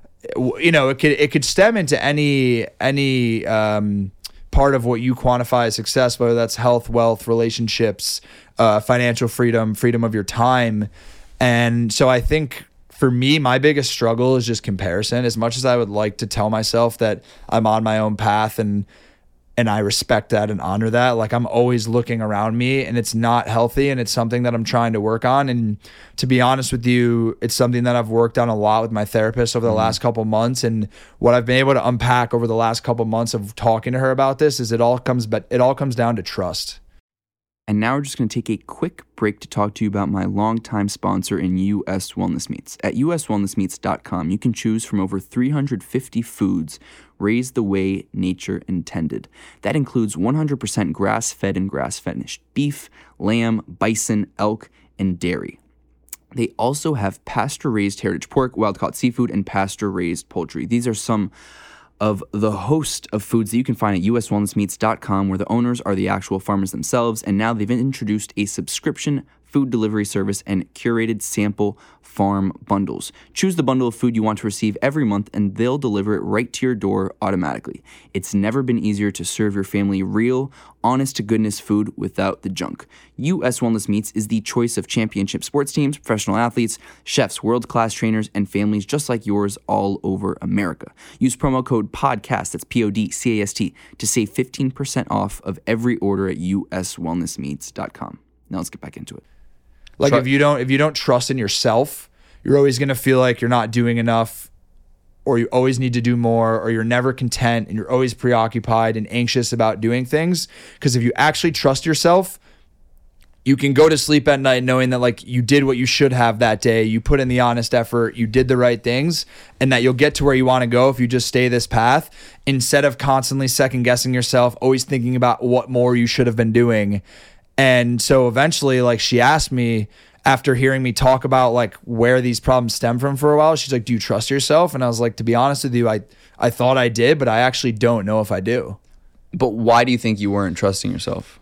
you know, it could it could stem into any any um, part of what you quantify as success, whether that's health, wealth, relationships, uh, financial freedom, freedom of your time. And so I think for me, my biggest struggle is just comparison. As much as I would like to tell myself that I'm on my own path and and I respect that and honor that, like I'm always looking around me and it's not healthy and it's something that I'm trying to work on. And to be honest with you, it's something that I've worked on a lot with my therapist over the mm-hmm. last couple months. And what I've been able to unpack over the last couple months of talking to her about this is it all comes, but it all comes down to trust. And now we're just going to take a quick break to talk to you about my longtime sponsor in U S Wellness Meats. At U S wellness meats dot com, you can choose from over three hundred fifty foods raised the way nature intended. That includes one hundred percent grass-fed and grass-finished beef, lamb, bison, elk, and dairy. They also have pasture-raised heritage pork, wild-caught seafood, and pasture-raised poultry. These are some of the host of foods that you can find at U S wellness meats dot com, where the owners are the actual farmers themselves, and now they've introduced a subscription food delivery service and curated sample farm bundles. Choose the bundle of food you want to receive every month, and they'll deliver it right to your door automatically. It's never been easier to serve your family real, honest-to-goodness food without the junk. U S Wellness Meats is the choice of championship sports teams, professional athletes, chefs, world-class trainers, and families just like yours all over America. Use promo code PODCAST, that's P O D C A S T, to save fifteen percent off of every order at U S wellness meats dot com. Now let's get back into it. Like Tru- if you don't if you don't trust in yourself, you're always going to feel like you're not doing enough, or you always need to do more, or you're never content and you're always preoccupied and anxious about doing things. Because if you actually trust yourself, you can go to sleep at night knowing that like you did what you should have that day, you put in the honest effort, you did the right things, and that you'll get to where you want to go if you just stay this path instead of constantly second guessing yourself, always thinking about what more you should have been doing. And so eventually, like she asked me after hearing me talk about like where these problems stem from for a while, she's like, do you trust yourself? And I was like, to be honest with you, I, I thought I did, but I actually don't know if I do. But why do you think you weren't trusting yourself?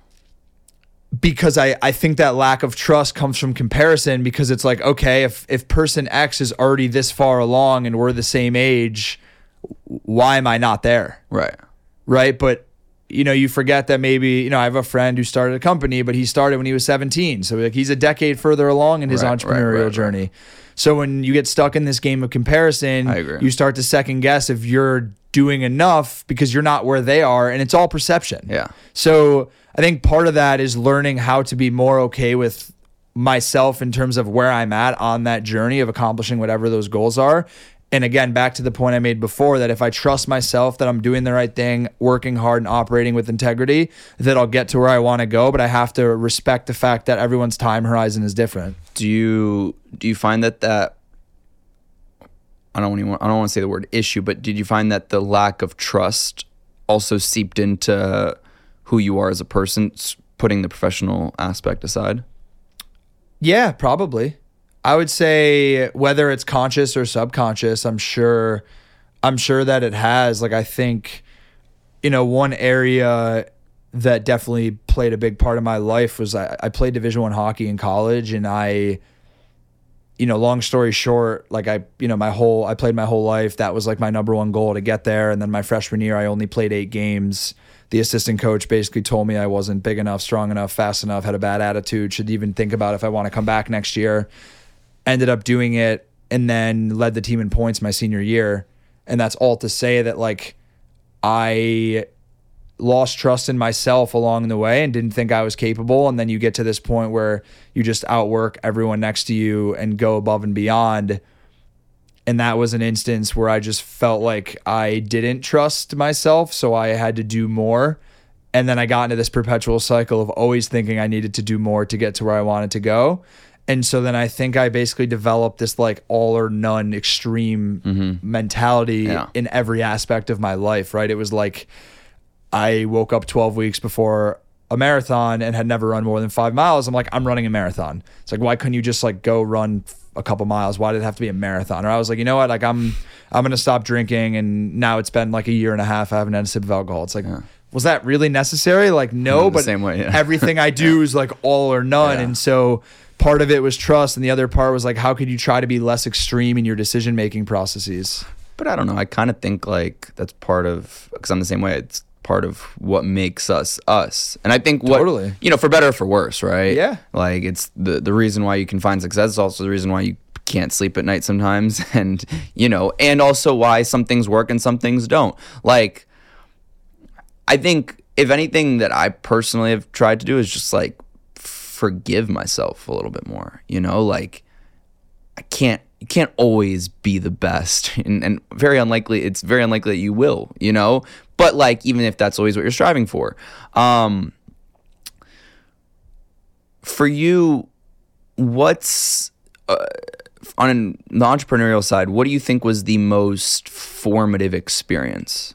Because I, I think that lack of trust comes from comparison, because it's like, okay, if, if person X is already this far along and we're the same age, why am I not there? Right. Right. But you know, you forget that maybe, you know, I have a friend who started a company, but he started when he was seventeen. So like he's a decade further along in his Right, entrepreneurial right, right, journey. right. So when you get stuck in this game of comparison, I agree. you start to second guess if you're doing enough because you're not where they are, and it's all perception. Yeah. So I think part of that is learning how to be more okay with myself in terms of where I'm at on that journey of accomplishing whatever those goals are. And again, back to the point I made before, that if I trust myself that I'm doing the right thing, working hard and operating with integrity, that I'll get to where I want to go. But I have to respect the fact that everyone's time horizon is different. Do you do you find that that I don't even, I don't want to say the word issue, but did you find that the lack of trust also seeped into who you are as a person, putting the professional aspect aside? Yeah, probably. I would say whether it's conscious or subconscious, I'm sure I'm sure that it has. Like, I think, you know, one area that definitely played a big part of my life was I, I played Division One hockey in college, and I, you know, long story short, like I, you know, my whole, I played my whole life. That was like my number one goal to get there. And then my freshman year, I only played eight games. The assistant coach basically told me I wasn't big enough, strong enough, fast enough, had a bad attitude, should even think about if I want to come back next year. Ended up doing it, and then led the team in points my senior year. And that's all to say that, like, I lost trust in myself along the way and didn't think I was capable. And then you get to this point where you just outwork everyone next to you and go above and beyond. And that was an instance where I just felt like I didn't trust myself, so I had to do more. And then I got into this perpetual cycle of always thinking I needed to do more to get to where I wanted to go. And so then I think I basically developed this like all or none extreme mm-hmm. mentality yeah. in every aspect of my life, right? It was like I woke up twelve weeks before a marathon and had never run more than five miles. I'm like, I'm running a marathon. It's like, why couldn't you just like go run a couple miles? Why did it have to be a marathon? Or I was like, you know what? Like I'm, I'm going to stop drinking. And now it's been like a year and a half. I haven't had a sip of alcohol. It's like, yeah. was that really necessary? Like, no, but same way, yeah. everything I do yeah. is like all or none. Yeah. And so part of it was trust. And the other part was like, how could you try to be less extreme in your decision-making processes? But I don't know. I kind of think like that's part of, because I'm the same way. It's part of what makes us us. And I think what, totally. you know, for better or for worse, right? Yeah. Like it's the, the reason why you can find success is also the reason why you can't sleep at night sometimes. And, you know, and also why some things work and some things don't. Like, I think if anything that I personally have tried to do is just like forgive myself a little bit more, you know, like I can't, you can't always be the best, and, and very unlikely, it's very unlikely that you will, you know, but like, even if that's always what you're striving for, um, for you, what's, uh, on the entrepreneurial side, what do you think was the most formative experience?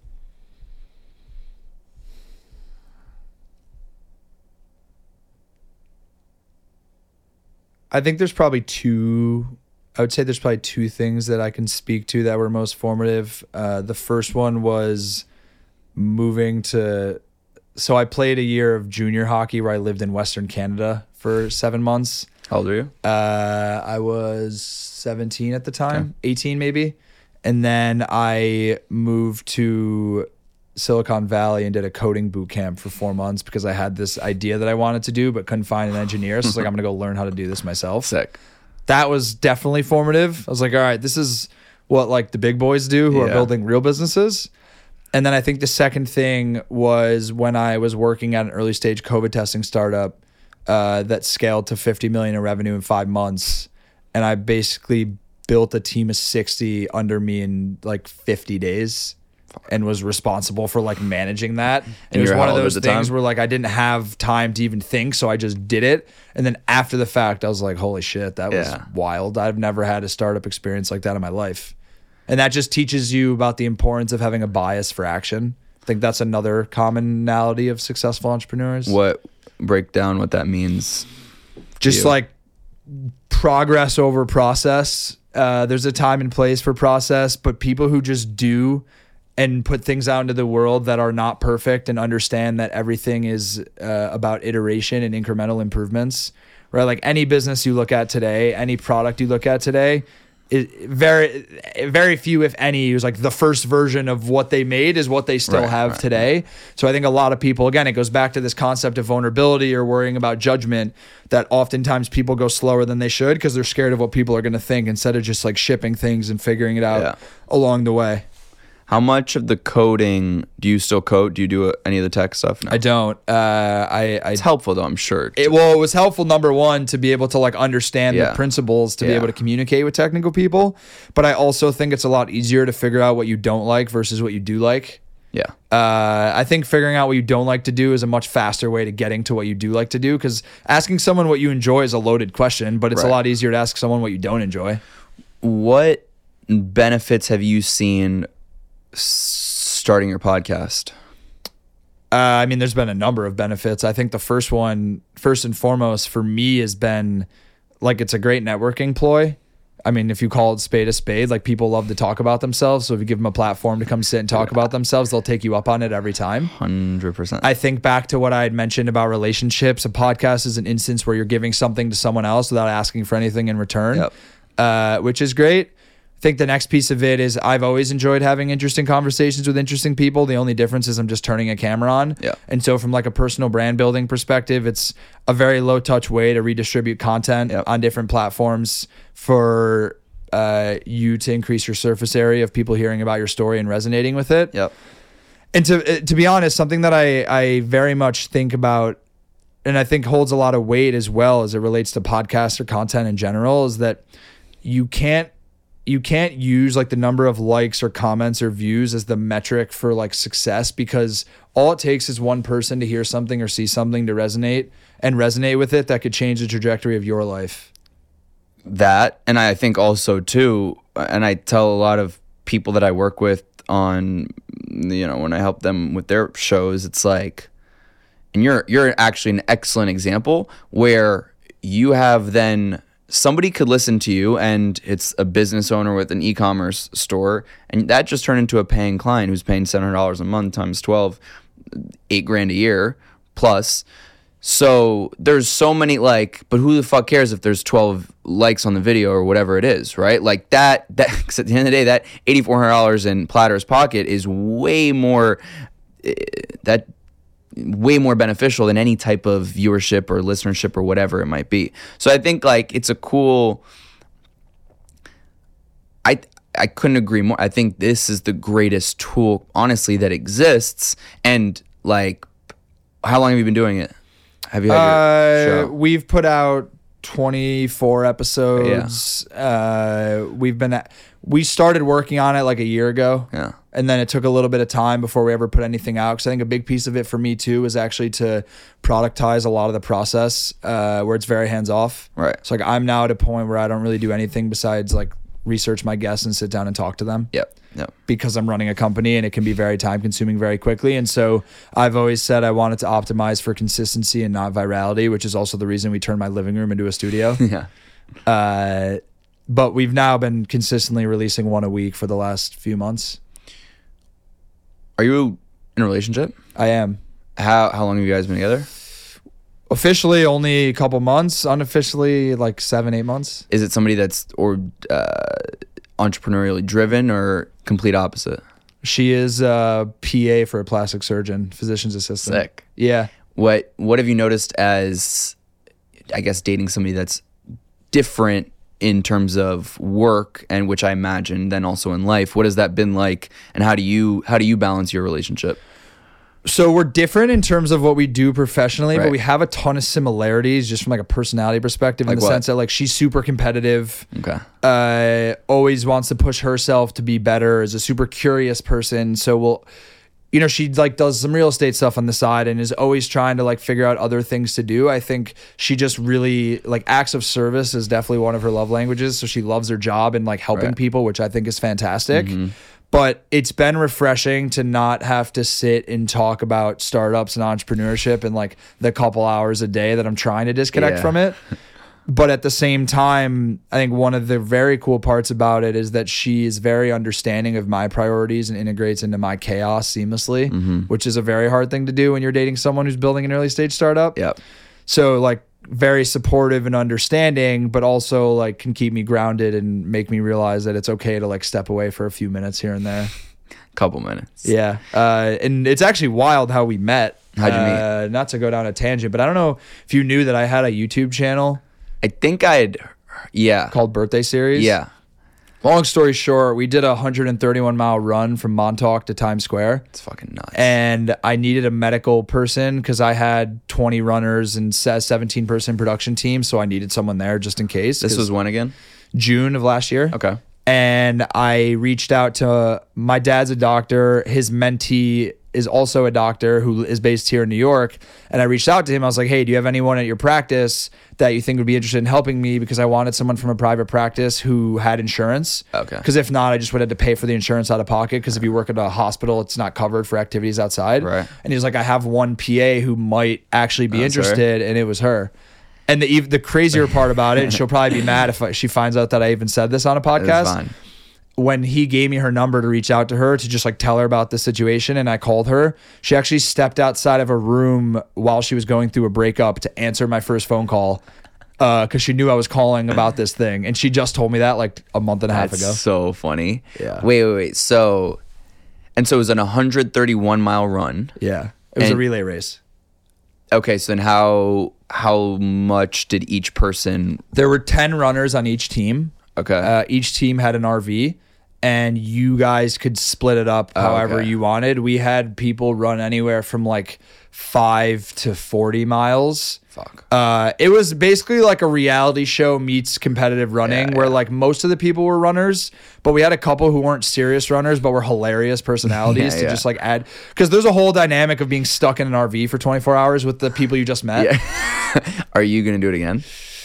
I think there's probably two, I would say there's probably two things that I can speak to that were most formative. Uh, the first one was moving to, so I played a year of junior hockey where I lived in Western Canada for seven months. How old are you? Uh, I was seventeen at the time, okay. eighteen maybe. And then I moved to Silicon Valley and did a coding boot camp for four months because I had this idea that I wanted to do but couldn't find an engineer. So I was like, I'm going to go learn how to do this myself. Sick. That was definitely formative. I was like, all right, this is what like the big boys do who yeah. are building real businesses. And then I think the second thing was when I was working at an early stage COVID testing startup uh, that scaled to fifty million in revenue in five months. And I basically built a team of sixty under me in like fifty days. And was responsible for like managing that. And, and it was one of those things time? where like I didn't have time to even think, so I just did it. And then after the fact, I was like, holy shit, that was yeah. wild. I've never had a startup experience like that in my life. And that just teaches you about the importance of having a bias for action. I think that's another commonality of successful entrepreneurs. What, break down what that means? Just like progress over process. Uh, there's a time and place for process, but people who just do and put things out into the world that are not perfect and understand that everything is uh, about iteration and incremental improvements, right? Like any business you look at today, any product you look at today, it, very, very few, if any, use like the first version of what they made is what they still right, have right, today. Right. So I think a lot of people, again, it goes back to this concept of vulnerability or worrying about judgment, that oftentimes people go slower than they should because they're scared of what people are going to think instead of just like shipping things and figuring it out yeah. along the way. How much of the coding do you still code? Do you do any of the tech stuff? No. I don't. Uh, I, I. It's helpful though, I'm sure. It, well, it was helpful, number one, to be able to like understand yeah. the principles, to yeah. be able to communicate with technical people. But I also think it's a lot easier to figure out what you don't like versus what you do like. Yeah. Uh, I think figuring out what you don't like to do is a much faster way to getting to what you do like to do. Because asking someone what you enjoy is a loaded question, but it's right. a lot easier to ask someone what you don't enjoy. What benefits have you seen s- starting your podcast? Uh, I mean, there's been a number of benefits. I think the first one, first and foremost, for me has been like it's a great networking ploy. I mean, if you call it spade a spade, like people love to talk about themselves. So if you give them a platform to come sit and talk about themselves, they'll take you up on it every time. one hundred percent. I think back to what I had mentioned about relationships. A podcast is an instance where you're giving something to someone else without asking for anything in return, Yep. uh, which is great. I think the next piece of it is I've always enjoyed having interesting conversations with interesting people. The only difference is I'm just turning a camera on. Yeah. And so from like a personal brand building perspective, it's a very low touch way to redistribute content Yep. on different platforms for uh, you to increase your surface area of people hearing about your story and resonating with it. Yep. And to to be honest, something that I, I very much think about and I think holds a lot of weight as well as it relates to podcasts or content in general is that you can't you can't use like the number of likes or comments or views as the metric for like success, because all it takes is one person to hear something or see something to resonate and resonate with it that could change the trajectory of your life. That, and I think also too, and I tell a lot of people that I work with on, you know, when I help them with their shows, it's like, and you're you're actually an excellent example where you have then somebody could listen to you and it's a business owner with an e-commerce store, and that just turned into a paying client who's paying seven hundred dollars a month times twelve, eight grand a year plus. So there's so many, like, but who the fuck cares if there's twelve likes on the video or whatever it is, right? Like that, that, cause at the end of the day, that eight thousand four hundred dollars in Platter's pocket is way more, uh, that way more beneficial than any type of viewership or listenership or whatever it might be. So I think like it's a cool, I, I couldn't agree more. I think this is the greatest tool, honestly, that exists. And like, how long have you been doing it? Have you had Uh, your show? we've put out twenty-four episodes. Uh, we've been at, we started working on it like a year ago. Yeah. And then it took a little bit of time before we ever put anything out. Because I think a big piece of it for me too is actually to productize a lot of the process, uh, where it's very hands off. Right. So like I'm now at a point where I don't really do anything besides like research my guests and sit down and talk to them. Yep. Yep. Because I'm running a company and it can be very time consuming very quickly. And so I've always said I wanted to optimize for consistency and not virality, which is also the reason we turned my living room into a studio. Yeah. Uh, but we've now been consistently releasing one a week for the last few months. Are you in a relationship? I am. How how long have you guys been together? Officially only a couple months, unofficially like seven, eight months. Is it somebody that's or uh, entrepreneurially driven or complete opposite? She is a P A for a plastic surgeon, physician's assistant. Sick. Yeah. What what have you noticed as, I guess, dating somebody that's different in terms of work, and which I imagine then also in life? What has that been like, and how do you how do you balance your relationship? So we're different in terms of what we do professionally, Right. but we have a ton of similarities just from like a personality perspective, in Like the what? sense that like she's super competitive, Okay. uh, always wants to push herself to be better, is a super curious person. So we'll, you know, she like does some real estate stuff on the side and is always trying to like figure out other things to do. I think she just really like acts of service is definitely one of her love languages. So she loves her job and like helping Right. people, which I think is fantastic. But it's been refreshing to not have to sit and talk about startups and entrepreneurship in like the couple hours a day that I'm trying to disconnect Yeah. from it. But at the same time, I think one of the very cool parts about it is that she is very understanding of my priorities and integrates into my chaos seamlessly, which is a very hard thing to do when you're dating someone who's building an early stage startup. Yep. So like very supportive and understanding, but also like can keep me grounded and make me realize that it's okay to like step away for a few minutes here and there. Couple minutes. Yeah. Uh, and it's actually wild how we met. How'd you meet? Uh, not to go down a tangent, but I don't know if you knew that I had a YouTube channel I think I'd. Yeah. called Birthday Series. Yeah. Long story short, we did a one hundred thirty-one mile run from Montauk to Times Square. It's fucking nuts. And I needed a medical person because I had twenty runners and a seventeen person production team. So I needed someone there just in case. This 'cause was when again? June of last year. Okay. And I reached out to my dad's a doctor. His mentee is also a doctor who is based here in New York. And I reached out to him. I was like, hey, do you have anyone at your practice that you think would be interested in helping me? Because I wanted someone from a private practice who had insurance. Okay. Because if not, I just would have to pay for the insurance out of pocket. Because if you work at a hospital, it's not covered for activities outside. Right. And he was like, I have one P A who might actually be That's her? interested. And it was her. And the ev- the crazier part about it, and she'll probably be mad if I, she finds out that I even said this on a podcast. It's fine. When he gave me her number to reach out to her to just like tell her about the situation, and I called her, she actually stepped outside of a room while she was going through a breakup to answer my first phone call because uh, she knew I was calling about this thing. And she just told me that like a month and a half That's ago. so funny. Yeah. Wait, wait, wait. So, and so it was an one hundred thirty-one mile run. Yeah. It was And- a relay race. Okay, so then how how much did each person? There were ten runners on each team. Okay. Uh, each team had an R V, and you guys could split it up however okay. you wanted. We had people run anywhere from like five to forty miles. Fuck. Uh, it was basically like a reality show meets competitive running, Yeah, where yeah. like most of the people were runners, but we had a couple who weren't serious runners, but were hilarious personalities Yeah, to yeah. just like add. Because there's a whole dynamic of being stuck in an R V for twenty-four hours with the people you just met. Yeah. Are you gonna do it again?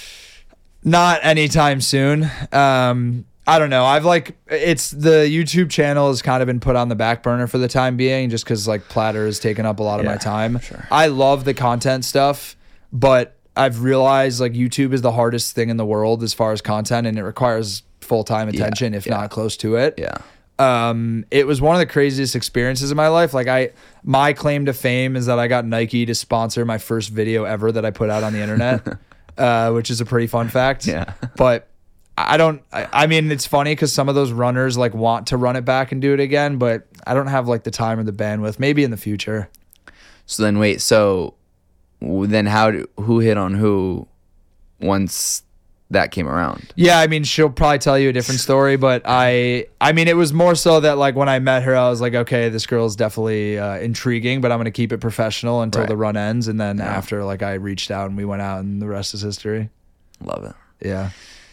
Not anytime soon. Um, I don't know. I've like it's the YouTube channel has kind of been put on the back burner for the time being, just because like Platter has taken up a lot of my Yeah, time. sure. I love the content stuff, but I've realized like YouTube is the hardest thing in the world as far as content, and it requires full time attention, if yeah. not close to it. Yeah. Um, it was one of the craziest experiences in my life. Like I, my claim to fame is that I got Nike to sponsor my first video ever that I put out on the internet, uh, which is a pretty fun fact. Yeah. But I don't, I, I mean, it's funny because some of those runners like want to run it back and do it again, but I don't have like the time or the bandwidth. Maybe in the future. So then wait. So w- then how do, who hit on who once that came around? Yeah, I mean, she'll probably tell you a different story, but I, I mean, it was more so that like when I met her, I was like, okay, this girl's definitely uh, intriguing, but I'm gonna keep it professional until Right. the run ends, and then Yeah. after, like, I reached out and we went out, and the rest is history. Love it. Yeah.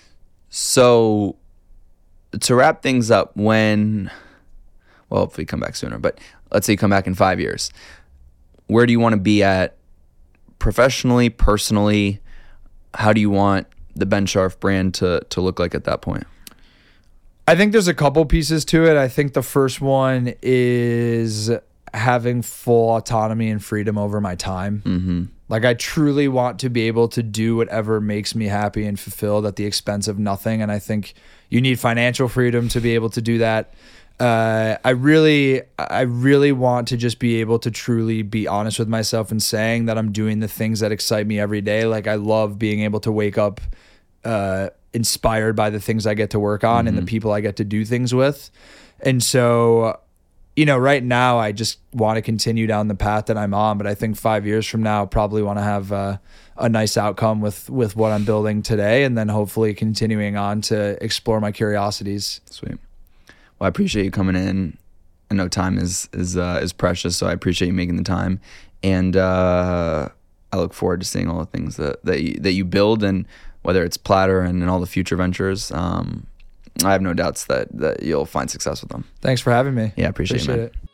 So to wrap things up, when, well, hopefully come back sooner, but let's say you come back in five years, where do you want to be at professionally, personally? How do you want the Ben Sharf brand to, to look like at that point? I think there's a couple pieces to it. I think the first one is having full autonomy and freedom over my time. Mm-hmm. Like I truly want to be able to do whatever makes me happy and fulfilled at the expense of nothing. And I think you need financial freedom to be able to do that. Uh, I really, I really want to just be able to truly be honest with myself and saying that I'm doing the things that excite me every day. Like I love being able to wake up uh, inspired by the things I get to work on and the people I get to do things with. And so, you know, right now I just want to continue down the path that I'm on, but I think five years from now, I'll probably want to have uh, a nice outcome with, with what I'm building today, and then hopefully continuing on to explore my curiosities. Sweet. Well, I appreciate you coming in. I know time is is uh, is precious, so I appreciate you making the time, and uh, I look forward to seeing all the things that that you, that you build, and whether it's Platter and, and all the future ventures. Um, I have no doubts that that you'll find success with them. Thanks for having me. Yeah, I appreciate, it, man. it.